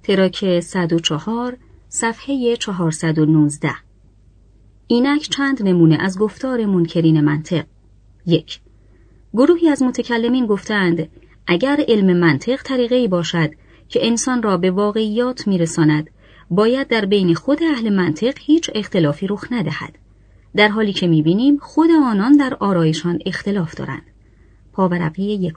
تراک 104 صفحه 419. اینک چند نمونه از گفتار منکرین منطق. 1. گروهی از متکلمین گفتند اگر علم منطق طریقه‌ای باشد که انسان را به واقعیات میرساند، باید در بین خود اهل منطق هیچ اختلافی رخ ندهد، در حالی که می‌بینیم خود آنان در آرایشان اختلاف دارند. پاورقی 1.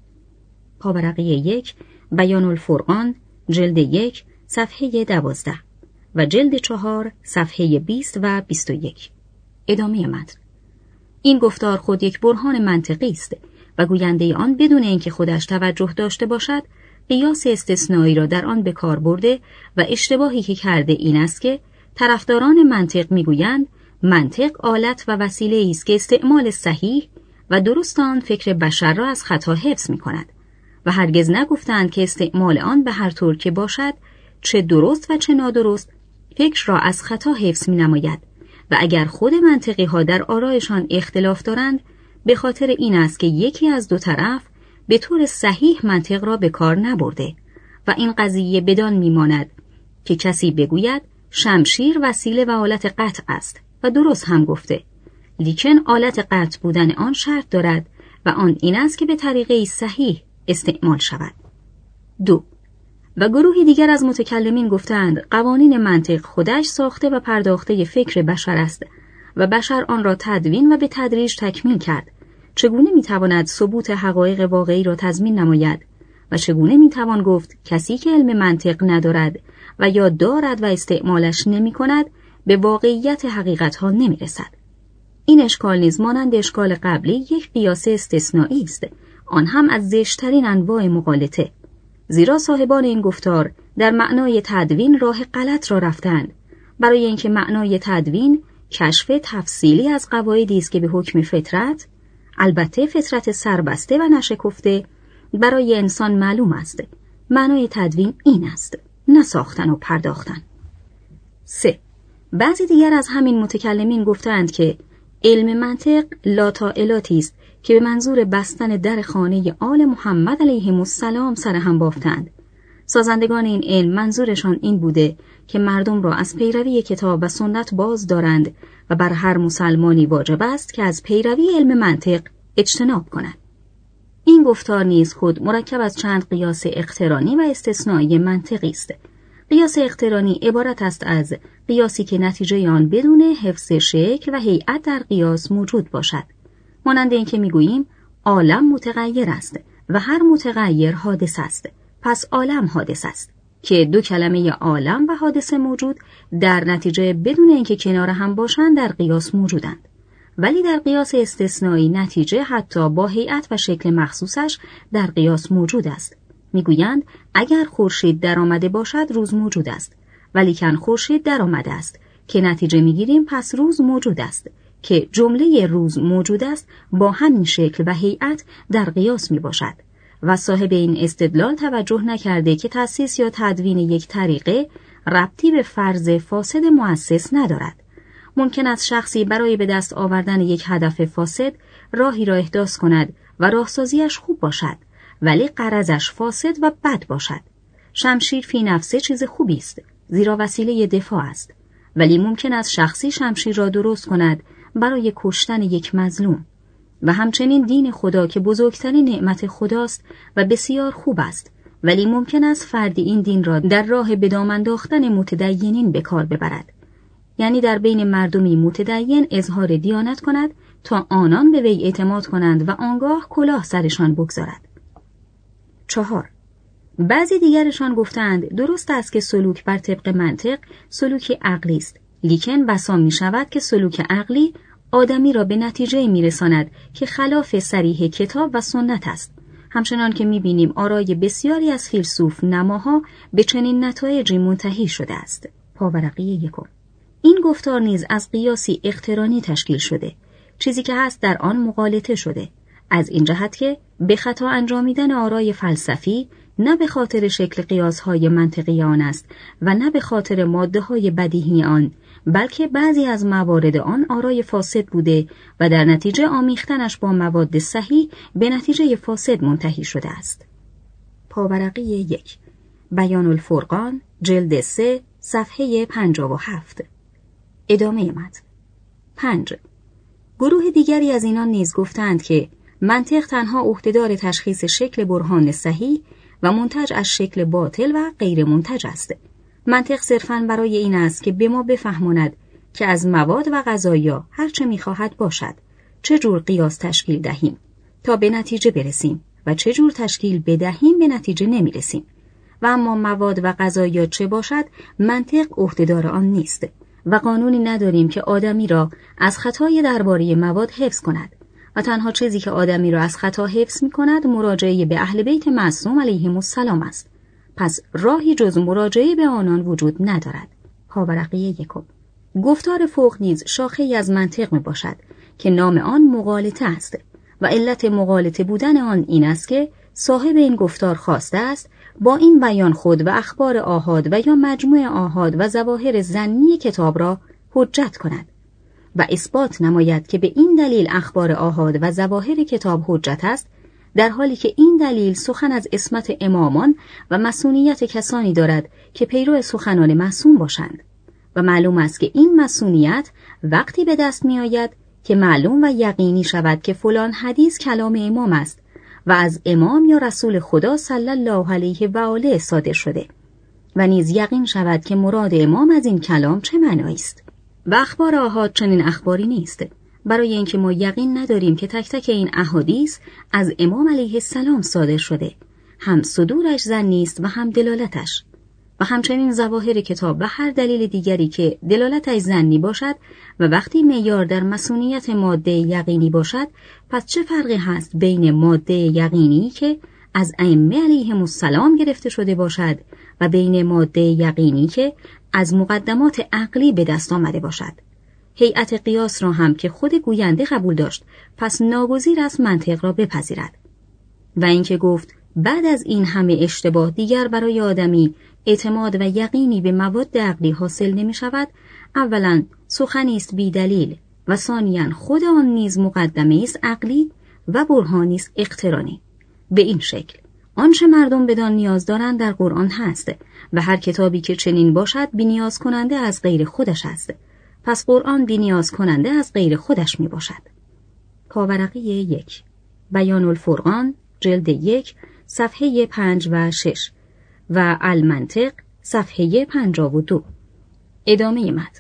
پاورقی 1 بیان الفرقان جلد 1 صفحه 12 و جلد 4 صفحه 20 و 21. ادامه متن. این گفتار خود یک برهان منطقی است و گوینده آن بدون اینکه خودش توجه داشته باشد قیاس استثنایی را در آن به کار برده و اشتباهی که کرده این است که طرفداران منطق میگویند منطق آلت و وسیله است که استعمال صحیح و درست آن فکر بشر را از خطا حفظ می‌کند و هرگز نگفتند که استعمال آن به هر طور که باشد چه درست و چه نادرست فکر را از خطا حفظ می‌نماید و اگر خود منطقی ها در آرایشان اختلاف دارند به خاطر این است که یکی از دو طرف به طور صحیح منطق را به کار نبرده و این قضیه بدان میماند که کسی بگوید شمشیر وسیله و آلت قطع است و درست هم گفته، لیکن آلت قطع بودن آن شرط دارد و آن این است که به طریقه صحیح استعمال شود. 2. و گروهی دیگر از متکلمین گفتند قوانین منطق خودش ساخته و پرداخته فکر بشر است و بشر آن را تدوین و به تدریج تکمیل کرد. چگونه میتواند ثبوت حقایق واقعی را تضمین نماید و چگونه میتوان گفت کسی که علم منطق ندارد و یا دارد و استعمالش نمی کند به واقعیت حقیقت ها نمی رسد. این اشکال نیز مانند اشکال قبلی یک قیاس استثنایی است، آن هم از زشترین انواع مغالطه، زیرا صاحبان این گفتار در معنای تدوین راه غلط را رفتند، برای اینکه معنای تدوین کشف تفصیلی از قواعدی است که به حکم فطرت، البته فطرت سربسته و نشکفته، برای انسان معلوم است. معنای تدوین این است، نه ساختن و پرداختن. 3. بعضی دیگر از همین متکلمین گفتند که علم منطق لاطائلاتی است که به منظور بستن در خانه آل محمد علیهم السلام سرهم بافتند. سازندگان این علم منظورشان این بوده که مردم را از پیروی کتاب و سنت باز دارند و بر هر مسلمانی واجب است که از پیروی علم منطق اجتناب کند. این گفتار نیز خود مرکب از چند قیاس اقترانی و استثنایی منطقی است. قیاس اقترانی عبارت است از قیاسی که نتیجه آن بدون حفظ شکل و هیئت در قیاس موجود باشد. مانند این که میگوییم عالم متغیر است و هر متغیر حادث است، پس عالم حادث است، که دو کلمه عالم و حادثه موجود در نتیجه بدون اینکه کنار هم باشند در قیاس موجودند. ولی در قیاس استثنایی نتیجه حتی با هیئت و شکل مخصوصش در قیاس موجود است. میگویند اگر خورشید در آمده باشد روز موجود است، ولی کن خورشید در آمده است که نتیجه میگیریم پس روز موجود است، که جمله روز موجود است با همین شکل و هیئت در قیاس می باشد و صاحب این استدلال توجه نکرده که تأسیس یا تدوین یک طریقه ربطی به فرض فاسد مؤسس ندارد. ممکن است شخصی برای به دست آوردن یک هدف فاسد راهی را احداث کند و راهسازیش خوب باشد، ولی غرضش فاسد و بد باشد. شمشیر فی نفسه چیز خوبی است، زیرا وسیله دفاع است، ولی ممکن است شخصی شمشیر را درست کند برای کشتن یک مظلوم. و همچنین دین خدا که بزرگترین نعمت خداست و بسیار خوب است، ولی ممکن است فردی این دین را در راه به دام انداختن متدینین به کار ببرد، یعنی در بین مردمی متدین اظهار دیانت کند تا آنان به وی اعتماد کنند و آنگاه کلاه سرشان بگذارد. 4. بعضی دیگرشان گفتند درست است که سلوک بر طبق منطق سلوک عقلی است، لیکن بسا می شود که سلوک عقلی آدمی را به نتیجه می رساند که خلاف صریح کتاب و سنت است. همچنان که می بینیم آرای بسیاری از فیلسوف نماها به چنین نتایجی منتهی شده است. پاورقی 1. این گفتار نیز از قیاسی اقترانی تشکیل شده، چیزی که هست در آن مغالطه شده، از این جهت که به خطا انجامیدن آرای فلسفی نه به خاطر شکل قیاس‌های منطقی آن است و نه به خاطر ماده‌های بدیهی آن، بلکه بعضی از موارد آن آرای فاسد بوده و در نتیجه آمیختنش با مواد صحیح به نتیجه فاسد منتهی شده است. پاورقی 1. بیان الفرقان جلد 3 صفحه 57. ادامه متن. 5. گروه دیگری از اینان نیز گفتند که منطق تنها عهده‌دار تشخیص شکل برهان صحیح و منتج از شکل باطل و غیر منتج است. منطق صرفاً برای این است که به ما بفهماند که از مواد و غذایا هر چه می‌خواهد باشد چه جور قیاس تشکیل دهیم تا به نتیجه برسیم و چه جور تشکیل بدهیم به نتیجه نمی‌رسیم. و اما مواد و غذایا چه باشد منطق عهده‌دار آن نیست و قانونی نداریم که آدمی را از خطای درباره مواد حفظ کند و تنها چیزی که آدمی را از خطا حفظ می‌کند مراجعه به اهل بیت معصوم علیهم السلام است. پس راهی جز مراجعه به آنان وجود ندارد. پاورقی 1. گفتار فوق نیز شاخه‌ای از منطق میباشد که نام آن مغالطه است و علت مغالطه بودن آن این است که صاحب این گفتار خواسته است با این بیان خود و اخبار آحاد و یا مجموع آحاد و ظواهر ظنی کتاب را حجت کند و اثبات نماید که به این دلیل اخبار آحاد و ظواهر کتاب حجت است، در حالی که این دلیل سخن از عصمت امامان و مسئولیت کسانی دارد که پیرو سخنان معصوم باشند و معلوم است که این مسئولیت وقتی به دست می آید که معلوم و یقینی شود که فلان حدیث کلام امام است و از امام یا رسول خدا صلی الله علیه و آله صادر شده و نیز یقین شود که مراد امام از این کلام چه معنایی است. و اخبار آحاد چنین اخباری نیست، برای اینکه ما یقین نداریم که تک تک این احادیث از امام علیه السلام صادر شده، هم صدورش ظنی است و هم دلالتش، و همچنین ظواهر کتاب و هر دلیل دیگری که دلالتش ظنی باشد و وقتی معیار در مسئولیت ماده یقینی باشد، پس چه فرقی هست بین ماده یقینی که از ائمه علیهم السلام گرفته شده باشد و بین ماده یقینی که از مقدمات عقلی به دست آمده باشد؟ هیئت قیاس را هم که خود گوینده قبول داشت، پس ناگزیر است منطق را بپذیرد. و اینکه گفت بعد از این همه اشتباه دیگر برای آدمی اعتماد و یقینی به مواد عقلی حاصل نمی شود، اولا سخنی است بی دلیل و ثانیاً خود آن نیز مقدمه است عقلی و برهانی است اقترانی. به این شکل آنچه مردم بدان نیاز دارند در قرآن هست و هر کتابی که چنین باشد بی‌نیاز کننده از غیر خودش است. پس قرآن بی‌نیاز کننده از غیر خودش می باشد. پاورقی 1. بیان الفرقان جلد 1 صفحه 5 و 6 و المنطق صفحه 52. ادامه متن.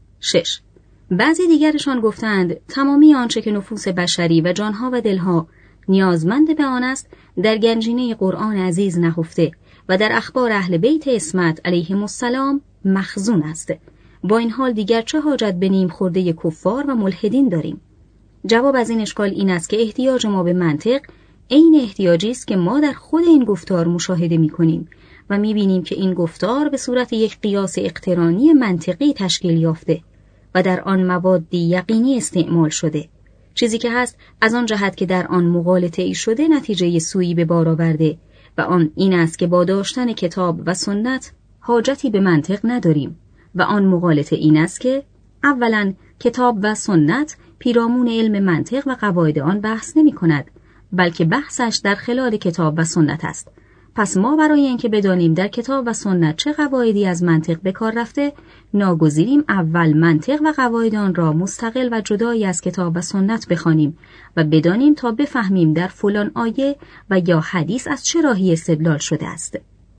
6. بعضی دیگرشان گفتند تمامی آنچه که نفوس بشری و جانها و دلها نیازمند به آن است در گنجینه قرآن عزیز نهفته و در اخبار اهل بیت عصمت علیهم السلام مخزون است. با این حال دیگر چه حاجت به نیم خورده کفار و ملحدین داریم؟ جواب از این اشکال این است که احتیاج ما به منطق عین احتیاجی است که ما در خود این گفتار مشاهده می‌کنیم و می‌بینیم که این گفتار به صورت یک قیاس اقترانی منطقی تشکیل یافته و در آن موادی یقینی استعمال شده، چیزی که هست از آن جهت که در آن مغالطه‌ای شده نتیجه سویی به بار آورده و آن این است که با داشتن کتاب و سنت حاجتی به منطق نداریم و آن مغالطه این است که اولا کتاب و سنت پیرامون علم منطق و قواعد آن بحث نمی کند، بلکه بحثش در خلال کتاب و سنت است. پس ما برای اینکه بدانیم در کتاب و سنت چه قواعدی از منطق به کار رفته، ناگزیریم اول منطق و قواعد آن را مستقل و جدایی از کتاب و سنت بخوانیم و بدانیم تا بفهمیم در فلان آیه و یا حدیث از چه راهی استدلال شده است.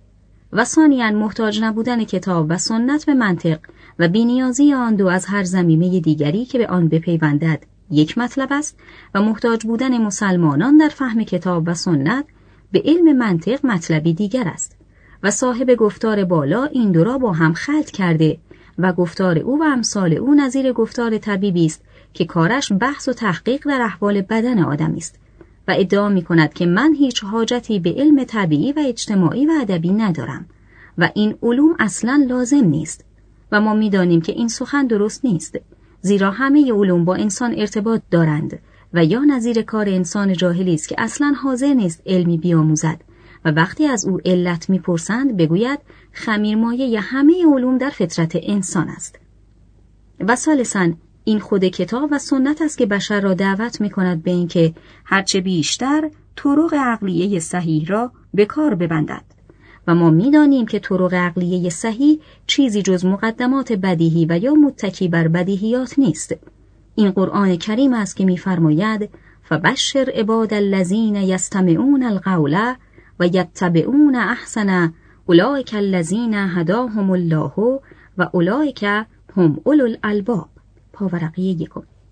و ثانیاً محتاج نبودن کتاب و سنت به منطق و بی‌نیازی آن دو از هر ضمیمه دیگری که به آن بپیوندد یک مطلب است و محتاج بودن مسلمانان در فهم کتاب و سنت به علم منطق مطلبی دیگر است و صاحب گفتار بالا این دو را با هم خلط کرده و گفتار او و امثال او نظیر گفتار طبیبی است که کارش بحث و تحقیق در احوال بدن آدمی است و ادعا می کند که من هیچ حاجتی به علم طبیعی و اجتماعی و ادبی ندارم و این علوم اصلاً لازم نیست و ما می دانیم که این سخن درست نیست، زیرا همه علوم با انسان ارتباط دارند و یا نظیر کار انسان جاهلی است که اصلاً حاضر نیست علمی بیاموزد و وقتی از او علت میپرسند بگوید خمیرمایه همه علوم در فطرت انسان است. و ثالثاً این خود کتاب و سنت است که بشر را دعوت میکند به اینکه هرچه بیشتر طرق عقلیه صحیح را به کار ببندد و ما می‌دانیم که طرق عقلیه صحیح چیزی جز مقدمات بدیهی و یا متکی بر بدیهیات نیست. این قرآن کریم است که می‌فرماید فبشر عباد الذین یستمعون القول و یتبعون احسنه اولئک الذین هداهم الله و اولئک هم اولو الالباب. پاورقی 1.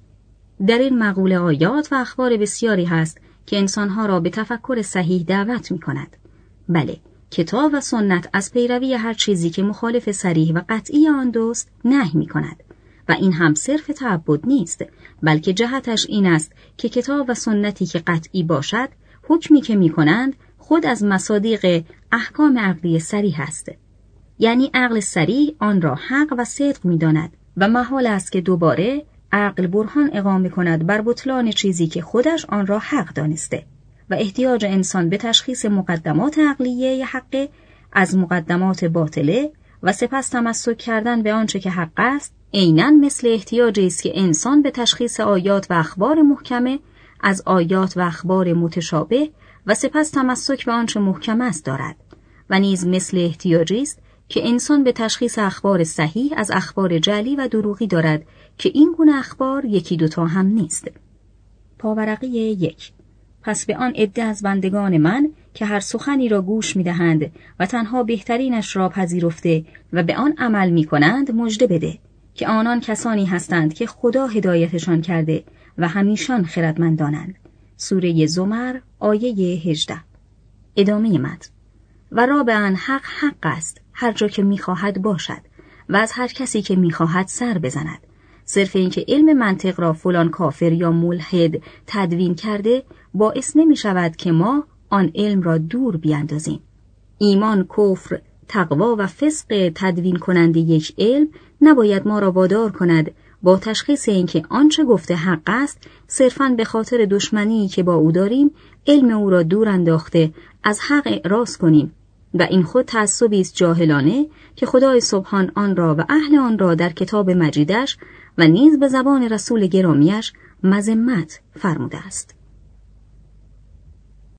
در این مقوله آیات و اخبار بسیاری هست که انسانها را به تفکر صحیح دعوت می‌کند. بله، کتاب و سنت از پیروی هر چیزی که مخالف صریح و قطعی آن دوست نهی می‌کند و این هم صرف تعبد نیست، بلکه جهتش این است که کتاب و سنتی که قطعی باشد، حکمی که می‌کنند خود از مصادیق احکام عقلی صریح است. یعنی عقل صریح آن را حق و صدق می‌داند و محال است که دوباره عقل برهان اقامه کند بر بطلان چیزی که خودش آن را حق دانسته و احتیاج انسان به تشخیص مقدمات عقلیه حق از مقدمات باطله و سپس تمسک کردن به آنچه که حق است عیناً مثل احتیاجی است که انسان به تشخیص آیات و اخبار محکمه از آیات و اخبار متشابه و سپس تمسک به آنچه محکم است دارد و نیز مثل احتیاجی است که انسان به تشخیص اخبار صحیح از اخبار جعلی و دروغی دارد که این گونه اخبار یکی دوتا هم نیست. پاورقی 1. پس به آن عده از بندگان من که هر سخنی را گوش می‌دهند و تنها بهترینش را پذیرفته و به آن عمل می‌کنند مژده بده که آنان کسانی هستند که خدا هدایتشان کرده و همیشان خردمندانند. سوره زمر آیه 18. ادامه متن. و رابعاً حق است هر جا که می‌خواهد باشد و از هر کسی که می‌خواهد سر بزند. صرف این که علم منطق را فلان کافر یا ملحد تدوین کرده باعث نمی شود که ما آن علم را دور بیاندازیم. ایمان، کفر، تقوا و فسق تدوین کننده یک علم نباید ما را وادار کند با تشخیص این که آنچه گفته حق است صرفاً به خاطر دشمنی که با او داریم علم او را دور انداخته از حق اعراض کنیم و این خود تعصبی است جاهلانه که خدای سبحان آن را و اهل آن را در کتاب مجیدش و نیز به زبان رسول گرامیش مذمت فرموده است.